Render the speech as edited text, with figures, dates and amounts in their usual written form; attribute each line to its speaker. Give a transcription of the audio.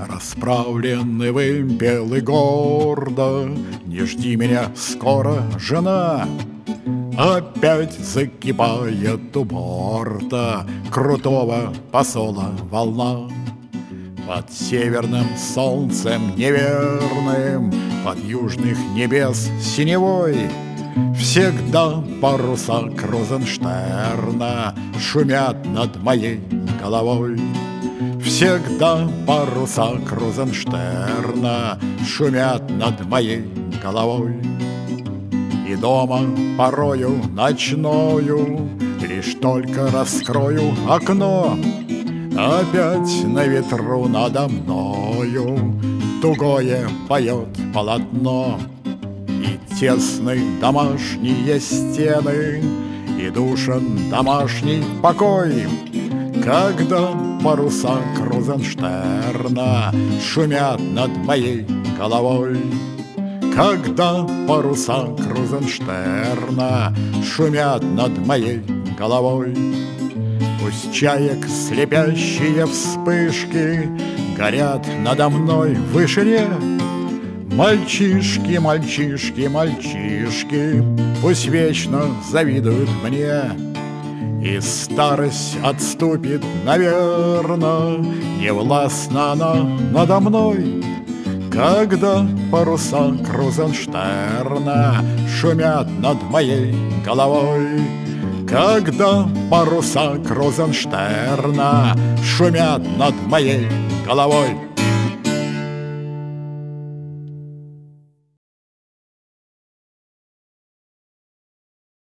Speaker 1: Расправленный вымпел и гордо: не жди меня скоро, жена. Опять закипает у борта крутого посола волна. Под северным солнцем неверным, под южных небес синевой, всегда паруса Крузенштерна шумят над моей головой. Всегда паруса Крузенштерна шумят над моей головой. И дома порою ночною лишь только раскрою окно, опять на ветру надо мною тугое поет полотно. И тесны домашние стены, и душен домашний покой, когда паруса Крузенштерна шумят над моей головой. Когда паруса Крузенштерна шумят над моей головой. Пусть чаек слепящие вспышки горят надо мной в вышине. Мальчишки, мальчишки, мальчишки пусть вечно завидуют мне. И старость отступит, наверно, не властна она надо мной. Когда паруса Крузенштерна шумят над моей головой. Когда паруса Крузенштерна шумят над моей головой.